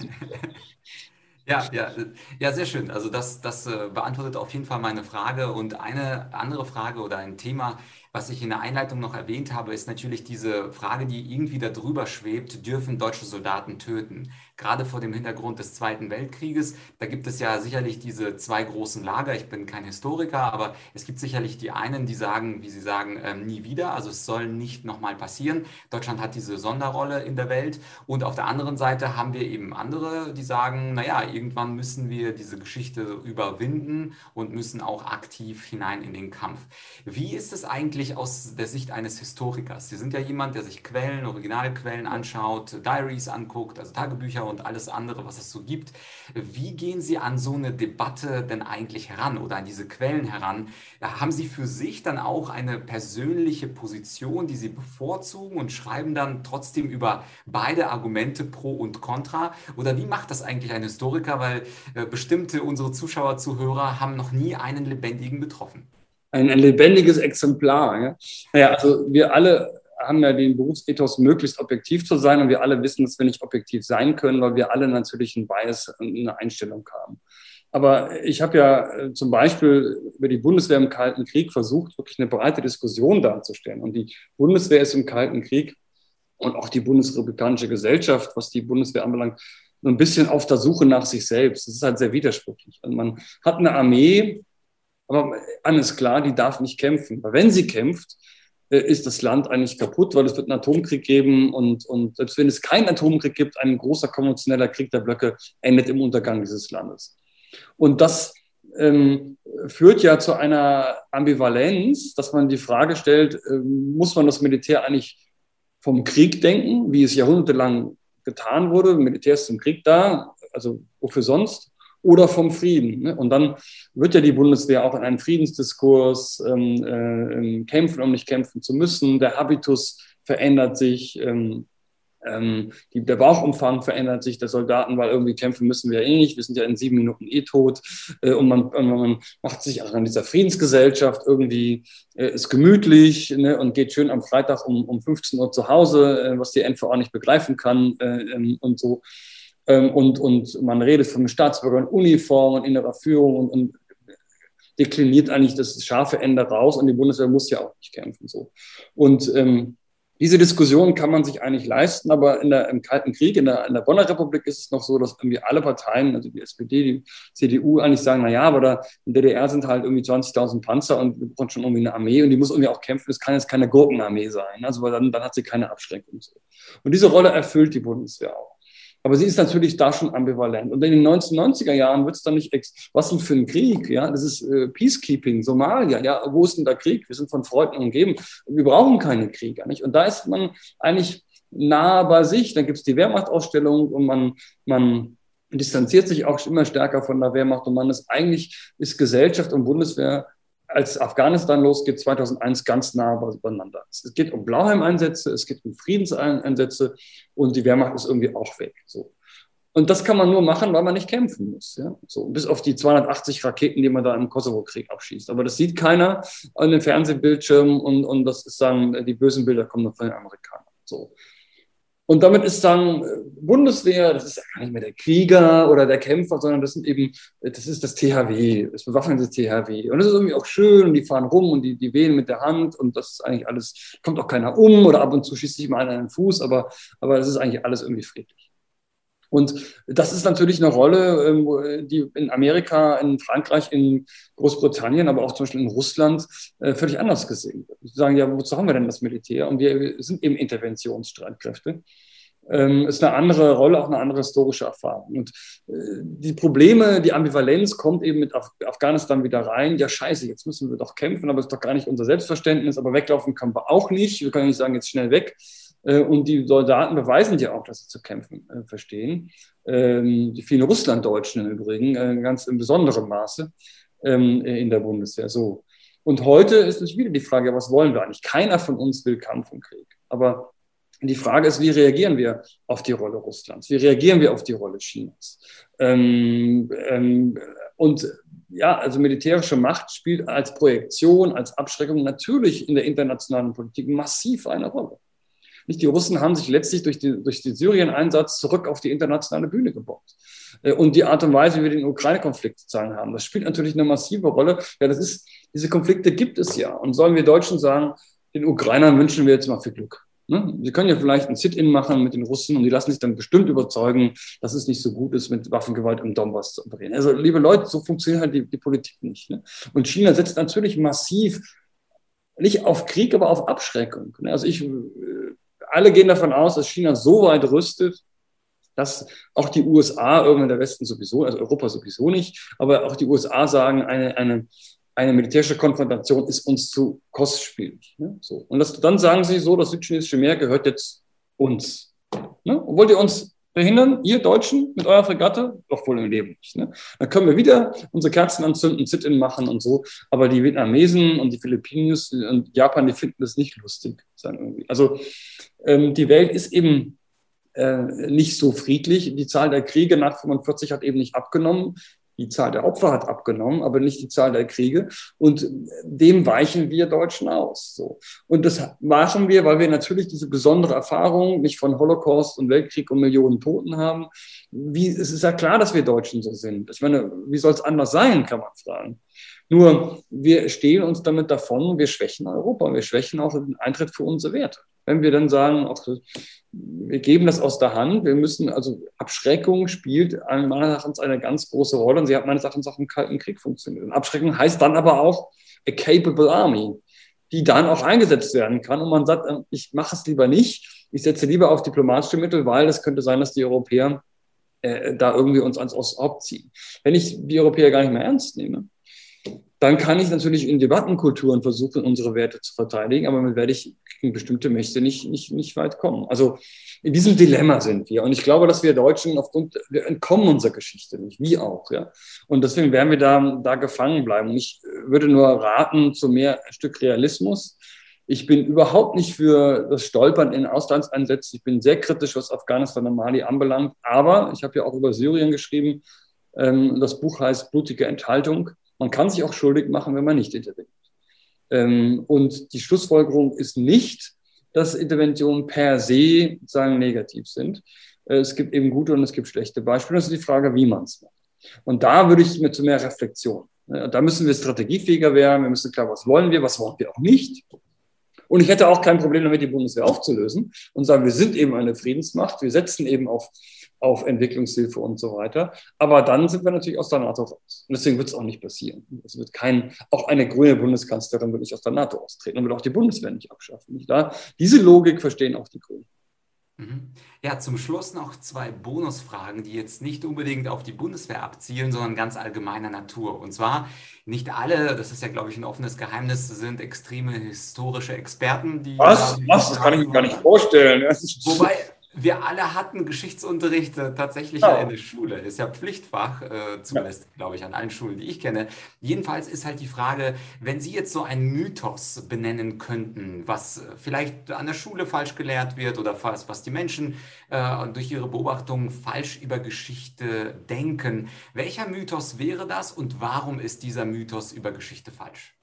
Ja, sehr schön. Also das beantwortet auf jeden Fall meine Frage. Und eine andere Frage oder ein Thema, was ich in der Einleitung noch erwähnt habe, ist natürlich diese Frage, die irgendwie da drüber schwebt: Dürfen deutsche Soldaten töten? Gerade vor dem Hintergrund des Zweiten Weltkrieges, da gibt es ja sicherlich diese zwei großen Lager. Ich bin kein Historiker, aber es gibt sicherlich die einen, die sagen, wie Sie sagen, nie wieder. Also es soll nicht nochmal passieren. Deutschland hat diese Sonderrolle in der Welt. Und auf der anderen Seite haben wir eben andere, die sagen, naja, irgendwann müssen wir diese Geschichte überwinden und müssen auch aktiv hinein in den Kampf. Wie ist es eigentlich aus der Sicht eines Historikers? Sie sind ja jemand, der sich Quellen, Originalquellen anschaut, Diaries anguckt, also Tagebücher und alles andere, was es so gibt. Wie gehen Sie an so eine Debatte denn eigentlich heran oder an diese Quellen heran? Haben Sie für sich dann auch eine persönliche Position, die Sie bevorzugen, und schreiben dann trotzdem über beide Argumente pro und contra? Oder wie macht das eigentlich ein Historiker? Weil bestimmte unsere Zuschauer, Zuhörer haben noch nie einen Lebendigen getroffen. Ein lebendiges Exemplar. Ja? Naja, also wir alle haben ja den Berufsethos, möglichst objektiv zu sein, und wir alle wissen, dass wir nicht objektiv sein können, weil wir alle natürlich einen Bias und eine Einstellung haben. Aber ich habe ja zum Beispiel über die Bundeswehr im Kalten Krieg versucht, wirklich eine breite Diskussion darzustellen. Und die Bundeswehr ist im Kalten Krieg und auch die bundesrepublikanische Gesellschaft, was die Bundeswehr anbelangt, so ein bisschen auf der Suche nach sich selbst. Das ist halt sehr widersprüchlich. Und man hat eine Armee, aber eines klar, die darf nicht kämpfen. Weil wenn sie kämpft, ist das Land eigentlich kaputt, weil es wird einen Atomkrieg geben, und selbst wenn es keinen Atomkrieg gibt, ein großer konventioneller Krieg der Blöcke endet im Untergang dieses Landes. Und das führt ja zu einer Ambivalenz, dass man die Frage stellt, muss man das Militär eigentlich vom Krieg denken, wie es jahrhundertelang getan wurde? Militär ist zum Krieg da, also wofür sonst? Oder vom Frieden. Ne? Und dann wird ja die Bundeswehr auch in einen Friedensdiskurs kämpfen, um nicht kämpfen zu müssen. Der Habitus verändert sich, der Bauchumfang verändert sich der Soldaten, weil irgendwie kämpfen müssen wir ja eh nicht. Wir sind ja in 7 Minuten eh tot. Und man macht sich auch an dieser Friedensgesellschaft irgendwie, ist gemütlich, ne, und geht schön am Freitag um 15 Uhr zu Hause, was die NVA nicht begreifen kann, und so. Und man redet von Staatsbürger in Uniform und innerer Führung und dekliniert eigentlich das scharfe Ende raus, und die Bundeswehr muss ja auch nicht kämpfen. So. Und diese Diskussion kann man sich eigentlich leisten, aber im Kalten Krieg, in der Bonner Republik, ist es noch so, dass irgendwie alle Parteien, also die SPD, die CDU, eigentlich sagen, naja, aber da in der DDR sind halt irgendwie 20.000 Panzer und wir brauchen schon irgendwie eine Armee, und die muss irgendwie auch kämpfen. Das kann jetzt keine Gurkenarmee sein, also weil dann hat sie keine Abschreckung. So. Und diese Rolle erfüllt die Bundeswehr auch. Aber sie ist natürlich da schon ambivalent. Und in den 1990er Jahren wird es dann nicht, was denn für ein Krieg? Ja, das ist Peacekeeping, Somalia. Ja, wo ist denn der Krieg? Wir sind von Freunden umgeben. Wir brauchen keinen Krieg. Nicht? Und da ist man eigentlich nah bei sich. Dann gibt es die Wehrmachtausstellung, und man distanziert sich auch immer stärker von der Wehrmacht. Und ist Gesellschaft und Bundeswehr, als Afghanistan losgeht, 2001, ganz nah beieinander. Es geht um Blauhelm-Einsätze, es geht um Friedenseinsätze, und die Wehrmacht ist irgendwie auch weg. So. Und das kann man nur machen, weil man nicht kämpfen muss. Ja? So, bis auf die 280 Raketen, die man da im Kosovo-Krieg abschießt. Aber das sieht keiner an den Fernsehbildschirmen, und das ist dann, die bösen Bilder kommen dann von den Amerikanern. So. Und damit ist dann Bundeswehr, das ist ja gar nicht mehr der Krieger oder der Kämpfer, sondern das ist das THW, das bewaffnete THW. Und das ist irgendwie auch schön, und die fahren rum und die wählen mit der Hand, und das ist eigentlich alles, kommt auch keiner um, oder ab und zu schießt sich mal einer in den Fuß, aber das ist eigentlich alles irgendwie friedlich. Und das ist natürlich eine Rolle, die in Amerika, in Frankreich, in Großbritannien, aber auch zum Beispiel in Russland völlig anders gesehen wird. Sie sagen, ja, wozu haben wir denn das Militär? Und wir sind eben Interventionsstreitkräfte. Ist eine andere Rolle, auch eine andere historische Erfahrung. Und die Probleme, die Ambivalenz kommt eben mit Afghanistan wieder rein. Ja, scheiße, jetzt müssen wir doch kämpfen, aber das ist doch gar nicht unser Selbstverständnis. Aber weglaufen können wir auch nicht. Wir können nicht sagen, jetzt schnell weg. Und die Soldaten beweisen ja auch, dass sie zu kämpfen verstehen. Die vielen Russlanddeutschen im Übrigen, ganz in besonderem Maße in der Bundeswehr. So. Und heute ist es wieder die Frage, was wollen wir eigentlich? Keiner von uns will Kampf und Krieg. Aber Die Frage ist, wie reagieren wir auf die Rolle Russlands? Wie reagieren wir auf die Rolle Chinas? Und ja, also militärische Macht spielt als Projektion, als Abschreckung natürlich in der internationalen Politik massiv eine Rolle. Nicht? Die Russen haben sich letztlich durch den Syrien-Einsatz zurück auf die internationale Bühne gebaut. Und die Art und Weise, wie wir den Ukraine-Konflikt sozusagen haben, das spielt natürlich eine massive Rolle. Ja, diese Konflikte gibt es ja. Und sollen wir Deutschen sagen, den Ukrainern wünschen wir jetzt mal viel Glück. Ne? Sie können ja vielleicht ein Sit-in machen mit den Russen und die lassen sich dann bestimmt überzeugen, dass es nicht so gut ist, mit Waffengewalt im Donbass zu operieren. Also, liebe Leute, so funktioniert halt die Politik nicht. Ne? Und China setzt natürlich massiv nicht auf Krieg, aber auf Abschreckung. Ne? Also alle gehen davon aus, dass China so weit rüstet, dass auch die USA, irgendwann der Westen sowieso, also Europa sowieso nicht, aber auch die USA sagen, eine militärische Konfrontation ist uns zu kostspielig. Ne? So. Und dann sagen sie so, das südchinesische Meer gehört jetzt uns. Ne? Und wollt ihr uns verhindern, ihr Deutschen, mit eurer Fregatte? Doch wohl im Leben nicht. Ne? Dann können wir wieder unsere Kerzen anzünden, Sit-in machen und so. Aber die Vietnamesen und die Filipinos und Japan, die finden das nicht lustig. Also die Welt ist eben nicht so friedlich. Die Zahl der Kriege nach 1945 hat eben nicht abgenommen. Die Zahl der Opfer hat abgenommen, aber nicht die Zahl der Kriege. Und dem weichen wir Deutschen aus. So. Und das machen wir, weil wir natürlich diese besondere Erfahrung nicht von Holocaust und Weltkrieg und Millionen Toten haben. Es ist ja klar, dass wir Deutschen so sind. Ich meine, wie soll es anders sein, kann man fragen. Nur, wir stehlen uns damit davon, wir schwächen Europa, wir schwächen auch den Eintritt für unsere Werte. Wenn wir dann sagen, wir geben das aus der Hand, also Abschreckung spielt meines Erachtens eine ganz große Rolle und sie hat meines Erachtens auch im Kalten Krieg funktioniert. Und Abschreckung heißt dann aber auch a capable army, die dann auch eingesetzt werden kann und man sagt, ich mache es lieber nicht, ich setze lieber auf diplomatische Mittel, weil es könnte sein, dass die Europäer da irgendwie uns ans Haupt ziehen. Wenn ich die Europäer gar nicht mehr ernst nehme, dann kann ich natürlich in Debattenkulturen versuchen, unsere Werte zu verteidigen, aber damit werde ich gegen bestimmte Mächte nicht weit kommen. Also in diesem Dilemma sind wir. Und ich glaube, dass wir Deutschen wir entkommen unserer Geschichte nicht, wie auch. Ja? Und deswegen werden wir da gefangen bleiben. Und ich würde nur raten zu mehr ein Stück Realismus. Ich bin überhaupt nicht für das Stolpern in Auslandseinsätzen. Ich bin sehr kritisch, was Afghanistan und Mali anbelangt. Aber ich habe ja auch über Syrien geschrieben. Das Buch heißt Blutige Enthaltung. Man kann sich auch schuldig machen, wenn man nicht interveniert. Und die Schlussfolgerung ist nicht, dass Interventionen per se sozusagen negativ sind. Es gibt eben gute und es gibt schlechte Beispiele. Das ist die Frage, wie man es macht. Und da würde ich mir zu mehr Reflexion. Da müssen wir strategiefähiger werden. Wir müssen klar, was wollen wir auch nicht. Und ich hätte auch kein Problem damit, die Bundeswehr aufzulösen und sagen, wir sind eben eine Friedensmacht. Wir setzen eben auf Entwicklungshilfe und so weiter. Aber dann sind wir natürlich aus der NATO raus. Und deswegen wird es auch nicht passieren. Es wird auch eine grüne Bundeskanzlerin wird nicht aus der NATO austreten und wird auch die Bundeswehr nicht abschaffen. Nicht wahr? Diese Logik verstehen auch die Grünen. Ja, zum Schluss noch 2 Bonusfragen, die jetzt nicht unbedingt auf die Bundeswehr abzielen, sondern ganz allgemeiner Natur. Und zwar, nicht alle, das ist ja, glaube ich, ein offenes Geheimnis, sind extreme historische Experten. Was? Das kann ich mir gar nicht vorstellen. Wobei, wir alle hatten Geschichtsunterricht tatsächlich in der Schule. Ist ja Pflichtfach, zumindest, glaube ich, an allen Schulen, die ich kenne. Jedenfalls ist halt die Frage, wenn Sie jetzt so einen Mythos benennen könnten, was vielleicht an der Schule falsch gelehrt wird oder was die Menschen durch ihre Beobachtungen falsch über Geschichte denken. Welcher Mythos wäre das und warum ist dieser Mythos über Geschichte falsch?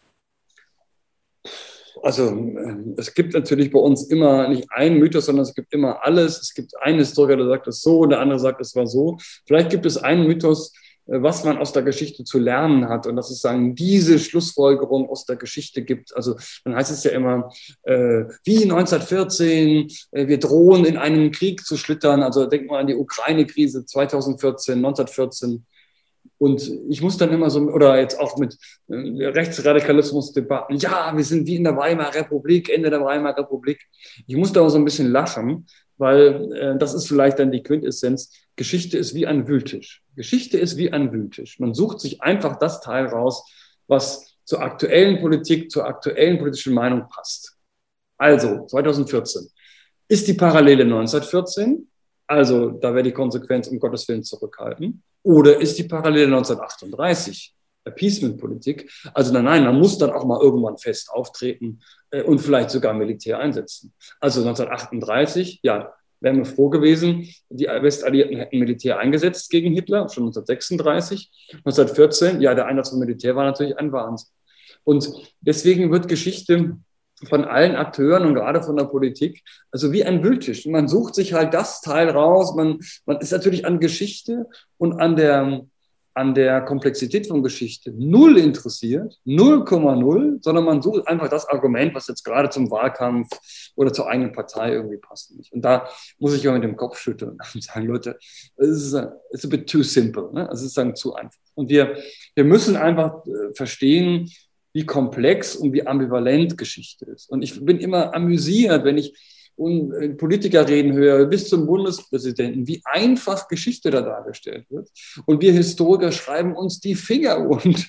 Also es gibt natürlich bei uns immer nicht einen Mythos, sondern es gibt immer alles. Es gibt einen Historiker, der sagt es so und der andere sagt, es war so. Vielleicht gibt es einen Mythos, was man aus der Geschichte zu lernen hat und dass es sagen, diese Schlussfolgerung aus der Geschichte gibt. Also dann heißt es ja immer, wie 1914, wir drohen in einen Krieg zu schlittern. Also denkt mal an die Ukraine-Krise 2014, 1914. Und ich muss dann immer so, oder jetzt auch mit Rechtsradikalismus-Debatten, ja, wir sind wie in der Weimarer Republik, Ende der Weimarer Republik. Ich muss da auch so ein bisschen lachen, weil das ist vielleicht dann die Quintessenz. Geschichte ist wie ein Wühltisch. Geschichte ist wie ein Wühltisch. Man sucht sich einfach das Teil raus, was zur aktuellen Politik, zur aktuellen politischen Meinung passt. Also 2014. Ist die Parallele 1914? Also da wäre die Konsequenz um Gottes Willen zurückhalten. Oder ist die Parallele 1938 Appeasement-Politik. Also nein, man muss dann auch mal irgendwann fest auftreten und vielleicht sogar Militär einsetzen. Also 1938, ja, wären wir froh gewesen, die Westalliierten hätten Militär eingesetzt gegen Hitler, schon 1936. 1914, ja, der Einsatz von Militär war natürlich ein Wahnsinn. Und deswegen wird Geschichte von allen Akteuren und gerade von der Politik, also wie ein Wühltisch. Man sucht sich halt das Teil raus, man ist natürlich an Geschichte und an der Komplexität von Geschichte null interessiert, 0,0, sondern man sucht einfach das Argument, was jetzt gerade zum Wahlkampf oder zur eigenen Partei irgendwie passt. Und da muss ich auch mit dem Kopf schütteln und sagen, Leute, it's a bit too simple, ne? Es ist dann zu einfach. Und wir müssen einfach verstehen, wie komplex und wie ambivalent Geschichte ist. Und ich bin immer amüsiert, wenn ich Politiker reden höre, bis zum Bundespräsidenten, wie einfach Geschichte da dargestellt wird. Und wir Historiker schreiben uns die Finger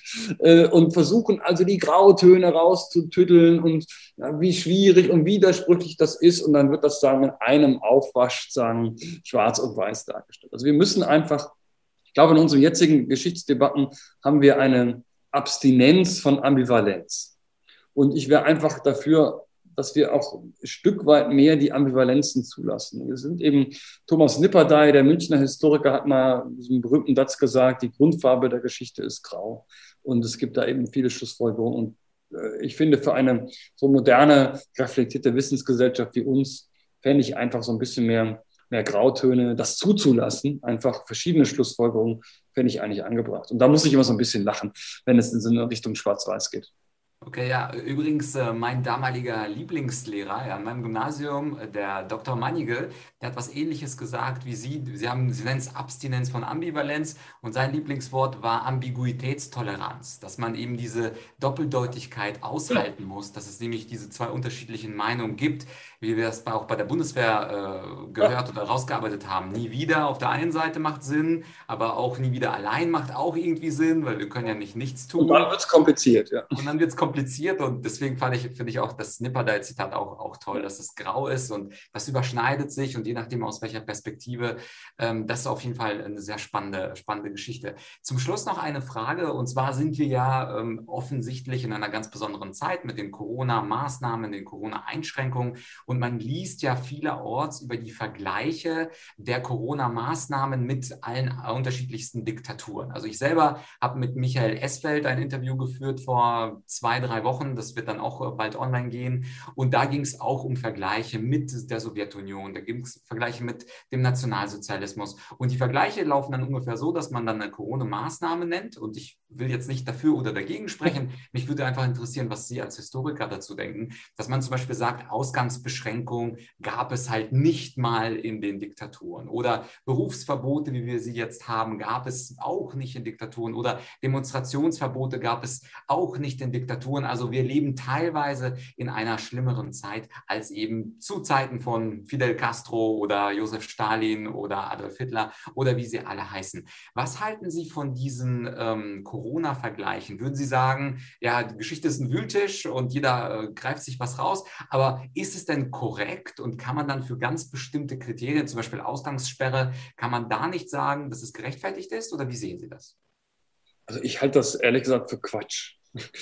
und versuchen also die Grautöne rauszutüddeln und ja, wie schwierig und widersprüchlich das ist. Und dann wird das sagen in einem Aufwasch, sagen, schwarz und weiß dargestellt. Also wir müssen einfach, ich glaube, in unseren jetzigen Geschichtsdebatten haben wir eine Abstinenz von Ambivalenz. Und ich wäre einfach dafür, dass wir auch ein Stück weit mehr die Ambivalenzen zulassen. Wir sind eben, Thomas Nipperdey, der Münchner Historiker, hat mal diesen berühmten Satz gesagt, die Grundfarbe der Geschichte ist grau. Und es gibt da eben viele Schlussfolgerungen. Und ich finde, für eine so moderne, reflektierte Wissensgesellschaft wie uns, fände ich einfach so ein bisschen mehr Grautöne, das zuzulassen, einfach verschiedene Schlussfolgerungen, fände ich eigentlich angebracht. Und da muss ich immer so ein bisschen lachen, wenn es in so eine Richtung Schwarz-Weiß geht. Okay, ja, übrigens mein damaliger Lieblingslehrer an meinem Gymnasium, der Dr. Mannige, der hat was Ähnliches gesagt wie Sie. Sie nennen es Abstinenz von Ambivalenz und sein Lieblingswort war Ambiguitätstoleranz, dass man eben diese Doppeldeutigkeit aushalten muss, dass es nämlich diese zwei unterschiedlichen Meinungen gibt, wie wir das auch bei der Bundeswehr gehört oder rausgearbeitet haben. Nie wieder auf der einen Seite macht Sinn, aber auch nie wieder allein macht auch irgendwie Sinn, weil wir können ja nicht nichts tun. Und dann wird es kompliziert, ja. Und dann wird es kompliziert und deswegen finde ich auch das Nipperdey-Zitat auch toll, dass es grau ist und das überschneidet sich und je nachdem aus welcher Perspektive, das ist auf jeden Fall eine sehr spannende Geschichte. Zum Schluss noch eine Frage und zwar sind wir ja offensichtlich in einer ganz besonderen Zeit mit den Corona-Maßnahmen, den Corona-Einschränkungen und man liest ja vielerorts über die Vergleiche der Corona-Maßnahmen mit allen unterschiedlichsten Diktaturen. Also ich selber habe mit Michael Esfeld ein Interview geführt vor 2-3 Wochen, das wird dann auch bald online gehen und da ging es auch um Vergleiche mit der Sowjetunion, da ging es Vergleiche mit dem Nationalsozialismus und die Vergleiche laufen dann ungefähr so, dass man dann eine Corona-Maßnahme nennt und ich will jetzt nicht dafür oder dagegen sprechen, mich würde einfach interessieren, was Sie als Historiker dazu denken, dass man zum Beispiel sagt, Ausgangsbeschränkung gab es halt nicht mal in den Diktaturen oder Berufsverbote, wie wir sie jetzt haben, gab es auch nicht in Diktaturen oder Demonstrationsverbote gab es auch nicht in Diktaturen. Also wir leben teilweise in einer schlimmeren Zeit als eben zu Zeiten von Fidel Castro oder Josef Stalin oder Adolf Hitler oder wie sie alle heißen. Was halten Sie von diesen Corona-Vergleichen? Würden Sie sagen, ja, die Geschichte ist ein Wühltisch und jeder greift sich was raus, aber ist es denn korrekt und kann man dann für ganz bestimmte Kriterien, zum Beispiel Ausgangssperre, kann man da nicht sagen, dass es gerechtfertigt ist oder wie sehen Sie das? Also ich halte das ehrlich gesagt für Quatsch.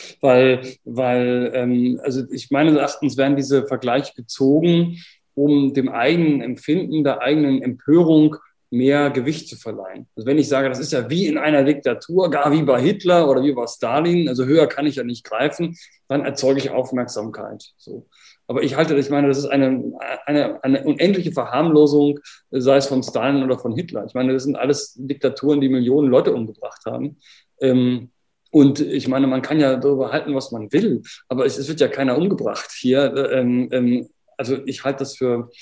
Also ich meines Erachtens werden diese Vergleiche gezogen, um dem eigenen Empfinden, der eigenen Empörung mehr Gewicht zu verleihen. Also wenn ich sage, das ist ja wie in einer Diktatur, gar wie bei Hitler oder wie bei Stalin, also höher kann ich ja nicht greifen, dann erzeuge ich Aufmerksamkeit. So. Aber ich meine, das ist eine unendliche Verharmlosung, sei es von Stalin oder von Hitler. Ich meine, das sind alles Diktaturen, die Millionen Leute umgebracht haben. Und ich meine, man kann ja darüber halten, was man will, aber es wird ja keiner umgebracht hier. Also ich halte das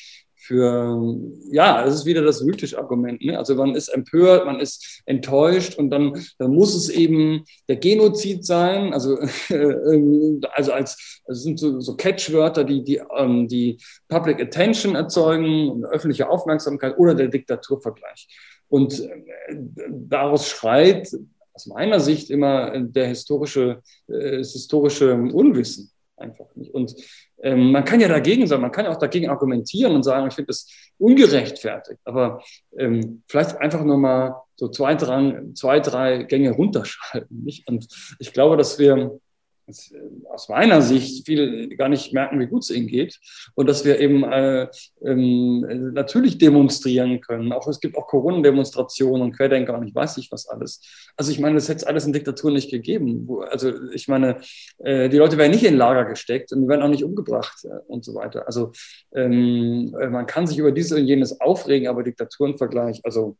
ja, das ist wieder das Wühltisch-Argument. Ne? Also man ist empört, man ist enttäuscht und dann muss es eben der Genozid sein. Also sind so Catchwörter, die Public Attention erzeugen, öffentliche Aufmerksamkeit oder der Diktaturvergleich. Und daraus schreit aus meiner Sicht immer das historische Unwissen einfach nicht. Und man kann ja dagegen sein, man kann ja auch dagegen argumentieren und sagen, ich finde das ungerechtfertigt, aber vielleicht einfach nur mal so zwei, drei Gänge runterschalten. Nicht? Und ich glaube, dass wir aus meiner Sicht viele gar nicht merken, wie gut es ihnen geht und dass wir eben natürlich demonstrieren können. Es gibt auch Corona-Demonstrationen und Querdenker und ich weiß nicht was alles. Also ich meine, das hätte es alles in Diktaturen nicht gegeben. Also ich meine, die Leute werden nicht in Lager gesteckt und die werden auch nicht umgebracht und so weiter. Also man kann sich über dieses und jenes aufregen, aber Diktaturenvergleich, also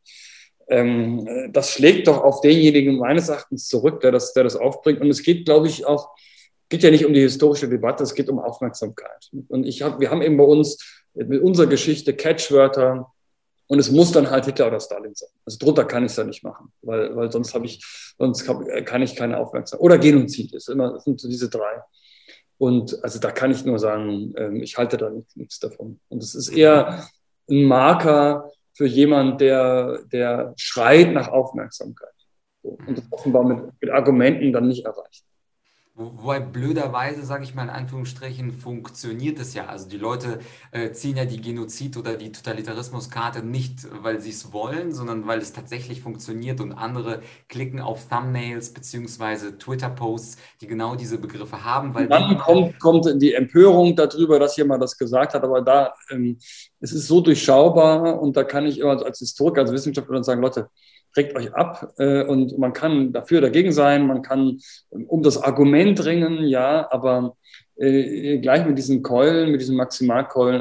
das schlägt doch auf denjenigen meines Erachtens zurück, der das aufbringt. Und es geht, glaube ich, geht ja nicht um die historische Debatte, es geht um Aufmerksamkeit. Und wir haben eben bei uns mit unserer Geschichte Catchwörter und es muss dann halt Hitler oder Stalin sein. Also drunter kann ich es ja nicht machen, weil sonst kann ich keine Aufmerksamkeit. Oder Genozid, das sind so diese drei. Und also da kann ich nur sagen, ich halte da nichts davon. Und es ist eher ein Marker für jemanden, der schreit nach Aufmerksamkeit. So. Und das offenbar mit Argumenten dann nicht erreicht. Wobei blöderweise, sage ich mal in Anführungsstrichen, funktioniert es ja. Also die Leute ziehen ja die Genozid- oder die Totalitarismuskarte nicht, weil sie es wollen, sondern weil es tatsächlich funktioniert und andere klicken auf Thumbnails beziehungsweise Twitter-Posts, die genau diese Begriffe haben. Weil dann kommt die Empörung darüber, dass jemand das gesagt hat, aber es ist so durchschaubar und da kann ich immer als Historiker, als Wissenschaftler dann sagen, Leute, regt euch ab und man kann dafür dagegen sein, man kann um das Argument ringen, ja, aber gleich mit diesen Keulen, mit diesen Maximalkeulen,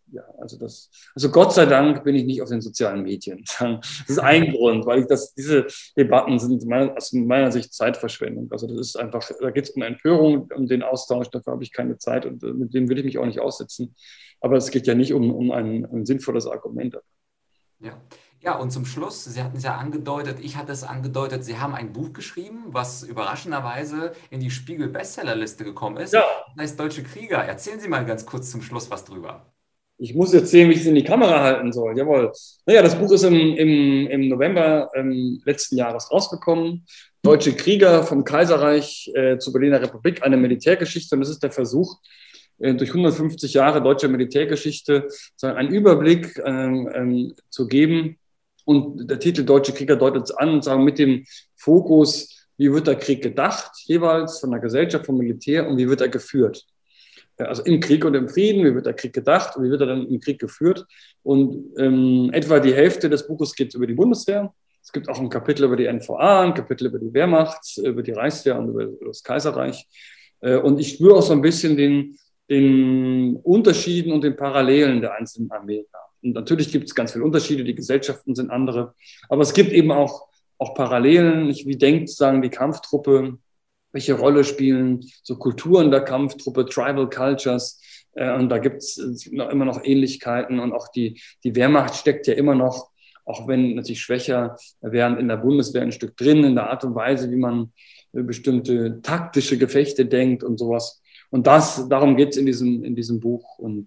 also Gott sei Dank bin ich nicht auf den sozialen Medien. Das ist ein Grund, weil diese Debatten sind aus meiner Sicht Zeitverschwendung. Also das ist einfach, da geht es um Empörung, um den Austausch, dafür habe ich keine Zeit und mit dem will ich mich auch nicht aussetzen. Aber es geht ja nicht um ein sinnvolles Argument. Ja. Ja, und zum Schluss, Sie hatten es ja angedeutet, ich hatte es angedeutet, Sie haben ein Buch geschrieben, was überraschenderweise in die Spiegel-Bestsellerliste gekommen ist. Ja. Das heißt Deutsche Krieger. Erzählen Sie mal ganz kurz zum Schluss was drüber. Ich muss jetzt sehen, wie ich es in die Kamera halten soll. Jawohl. Naja, das Buch ist im November letzten Jahres rausgekommen. Deutsche Krieger vom Kaiserreich zur Berliner Republik, eine Militärgeschichte. Und das ist der Versuch, durch 150 Jahre deutscher Militärgeschichte einen Überblick zu geben. Und der Titel Deutsche Krieger deutet es an und sagen mit dem Fokus, wie wird der Krieg gedacht, jeweils von der Gesellschaft, vom Militär und wie wird er geführt. Also im Krieg und im Frieden, wie wird der Krieg gedacht und wie wird er dann im Krieg geführt. Und etwa die Hälfte des Buches geht über die Bundeswehr. Es gibt auch ein Kapitel über die NVA, ein Kapitel über die Wehrmacht, über die Reichswehr und über das Kaiserreich. Und ich spüre auch so ein bisschen den Unterschieden und den Parallelen der einzelnen Armeen. Und natürlich gibt es ganz viele Unterschiede, die Gesellschaften sind andere, aber es gibt eben auch Parallelen. Wie denkt sozusagen die Kampftruppe, welche Rolle spielen so Kulturen der Kampftruppe, Tribal Cultures, und da gibt es immer noch Ähnlichkeiten und auch die Wehrmacht steckt ja immer noch, auch wenn natürlich schwächer, während in der Bundeswehr ein Stück drin, in der Art und Weise, wie man bestimmte taktische Gefechte denkt und sowas. Und darum geht es in diesem Buch und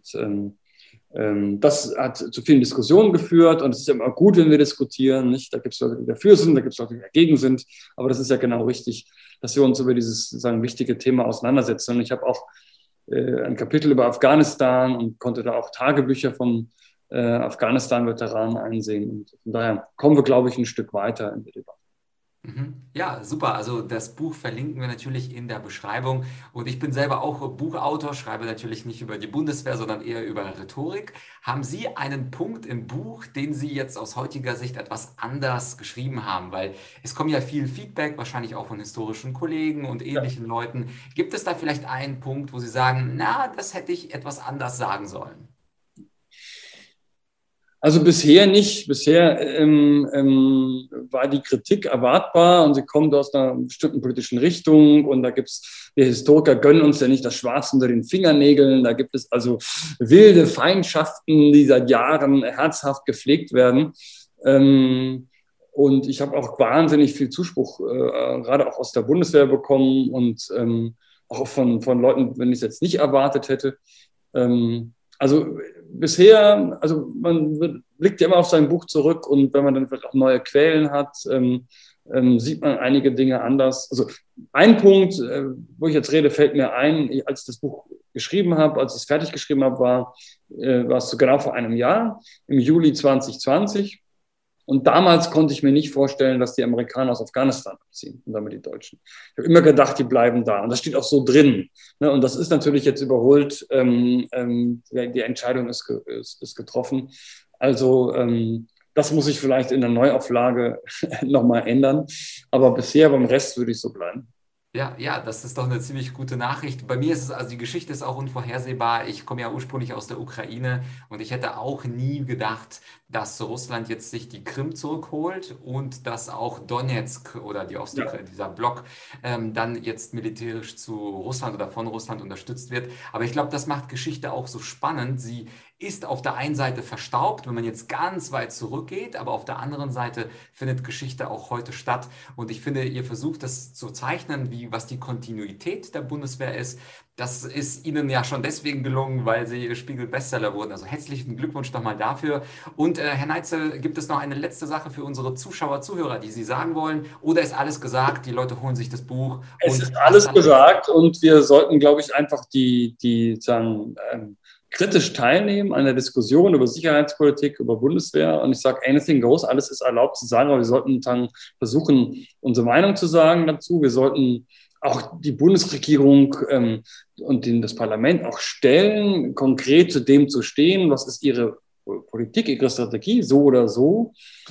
das hat zu vielen Diskussionen geführt und es ist ja immer gut, wenn wir diskutieren. Nicht? Da gibt es Leute, die dafür sind, da gibt es Leute, die dagegen sind. Aber das ist ja genau richtig, dass wir uns über dieses sozusagen wichtige Thema auseinandersetzen. Und ich habe auch ein Kapitel über Afghanistan und konnte da auch Tagebücher von Afghanistan-Veteranen einsehen. Und von daher kommen wir, glaube ich, ein Stück weiter in der Debatte. Ja, super. Also das Buch verlinken wir natürlich in der Beschreibung. Und ich bin selber auch Buchautor, schreibe natürlich nicht über die Bundeswehr, sondern eher über Rhetorik. Haben Sie einen Punkt im Buch, den Sie jetzt aus heutiger Sicht etwas anders geschrieben haben? Weil es kommt ja viel Feedback, wahrscheinlich auch von historischen Kollegen und ähnlichen Leuten. Gibt es da vielleicht einen Punkt, wo Sie sagen, na, das hätte ich etwas anders sagen sollen? Also bisher nicht. Bisher war die Kritik erwartbar und sie kommt aus einer bestimmten politischen Richtung und wir Historiker gönnen uns ja nicht das Schwarz unter den Fingernägeln. Da gibt es also wilde Feindschaften, die seit Jahren herzhaft gepflegt werden. Und ich habe auch wahnsinnig viel Zuspruch, gerade auch aus der Bundeswehr bekommen und auch von Leuten, wenn ich es jetzt nicht erwartet hätte. Also bisher, also man blickt ja immer auf sein Buch zurück und wenn man dann vielleicht auch neue Quellen hat, sieht man einige Dinge anders. Also ein Punkt, wo ich jetzt rede, fällt mir ein, als ich das Buch geschrieben habe, als ich es fertig geschrieben habe, war es so genau vor einem Jahr, im Juli 2020. Und damals konnte ich mir nicht vorstellen, dass die Amerikaner aus Afghanistan abziehen und damit die Deutschen. Ich habe immer gedacht, die bleiben da. Und das steht auch so drin. Und das ist natürlich jetzt überholt. Die Entscheidung ist getroffen. Also das muss ich vielleicht in der Neuauflage nochmal ändern. Aber bisher beim Rest würde ich so bleiben. Ja, das ist doch eine ziemlich gute Nachricht. Bei mir ist es, also die Geschichte ist auch unvorhersehbar. Ich komme ja ursprünglich aus der Ukraine und ich hätte auch nie gedacht, dass Russland jetzt sich die Krim zurückholt und dass auch Donetsk oder die Ostukraine, dieser Block, dann jetzt militärisch zu Russland oder von Russland unterstützt wird. Aber ich glaube, das macht Geschichte auch so spannend. Sie ist auf der einen Seite verstaubt, wenn man jetzt ganz weit zurückgeht, aber auf der anderen Seite findet Geschichte auch heute statt. Und ich finde, ihr versucht das zu zeichnen, was die Kontinuität der Bundeswehr ist. Das ist Ihnen ja schon deswegen gelungen, weil Sie Spiegel-Bestseller wurden. Also herzlichen Glückwunsch nochmal dafür. Und Herr Neitzel, gibt es noch eine letzte Sache für unsere Zuschauer, Zuhörer, die Sie sagen wollen? Oder ist alles gesagt? Die Leute holen sich das Buch. Es ist alles gesagt und wir sollten, glaube ich, einfach die sagen, kritisch teilnehmen an der Diskussion über Sicherheitspolitik, über Bundeswehr. Und ich sage, anything goes, alles ist erlaubt zu sagen, aber wir sollten dann versuchen, unsere Meinung zu sagen dazu. Wir sollten auch die Bundesregierung und das Parlament auch stellen, konkret zu dem zu stehen, was ist ihre Politik, ihre Strategie, so oder so.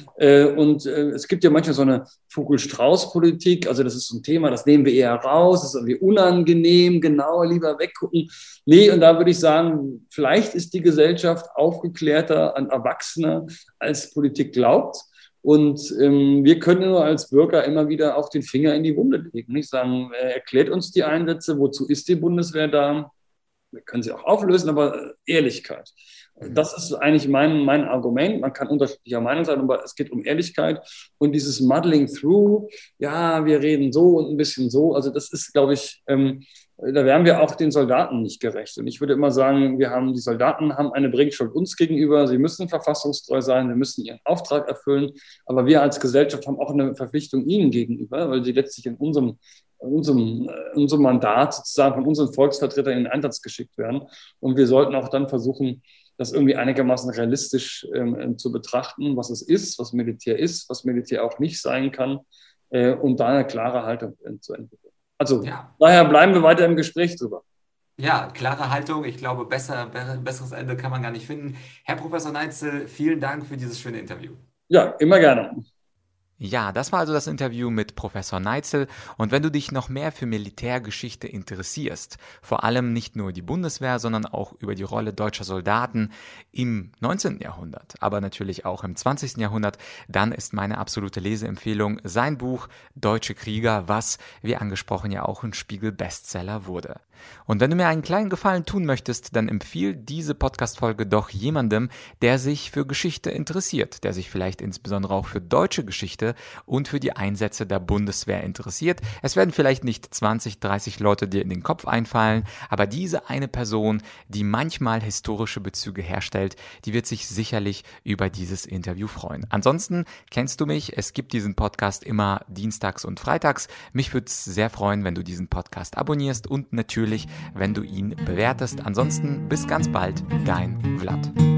Es gibt ja manchmal so eine Vogel-Strauß-Politik, also das ist so ein Thema, das nehmen wir eher raus, das ist irgendwie unangenehm, genauer, lieber weggucken. Nee, und da würde ich sagen, vielleicht ist die Gesellschaft aufgeklärter und erwachsener, als Politik glaubt. Und wir können nur als Bürger immer wieder auch den Finger in die Wunde legen. Nicht sagen, erklärt uns die Einsätze, wozu ist die Bundeswehr da? Wir können sie auch auflösen, aber Ehrlichkeit. Das ist eigentlich mein Argument. Man kann unterschiedlicher Meinung sein, aber es geht um Ehrlichkeit. Und dieses Muddling through, ja, wir reden so und ein bisschen so. Also das ist, glaube ich, da wären wir auch den Soldaten nicht gerecht. Und ich würde immer sagen, die Soldaten haben eine Bringschuld uns gegenüber. Sie müssen verfassungstreu sein, sie müssen ihren Auftrag erfüllen. Aber wir als Gesellschaft haben auch eine Verpflichtung ihnen gegenüber, weil sie letztlich in unserem Mandat sozusagen von unseren Volksvertretern in den Einsatz geschickt werden. Und wir sollten auch dann versuchen, das irgendwie einigermaßen realistisch zu betrachten, was es ist, was Militär auch nicht sein kann, und da eine klare Haltung zu entwickeln. Also daher bleiben wir weiter im Gespräch drüber. Ja, klare Haltung. Ich glaube, besseres Ende kann man gar nicht finden. Herr Professor Neitzel, vielen Dank für dieses schöne Interview. Ja, immer gerne. Ja, das war also das Interview mit Professor Neitzel. Und wenn du dich noch mehr für Militärgeschichte interessierst, vor allem nicht nur die Bundeswehr, sondern auch über die Rolle deutscher Soldaten im 19. Jahrhundert, aber natürlich auch im 20. Jahrhundert, dann ist meine absolute Leseempfehlung sein Buch Deutsche Krieger, was, wie angesprochen, ja auch ein Spiegel-Bestseller wurde. Und wenn du mir einen kleinen Gefallen tun möchtest, dann empfiehl diese Podcast-Folge doch jemandem, der sich für Geschichte interessiert, der sich vielleicht insbesondere auch für deutsche Geschichte und für die Einsätze der Bundeswehr interessiert. Es werden vielleicht nicht 20, 30 Leute dir in den Kopf einfallen, aber diese eine Person, die manchmal historische Bezüge herstellt, die wird sich sicherlich über dieses Interview freuen. Ansonsten kennst du mich, es gibt diesen Podcast immer dienstags und freitags. Mich würde es sehr freuen, wenn du diesen Podcast abonnierst und natürlich, wenn du ihn bewertest. Ansonsten bis ganz bald, dein Vlad.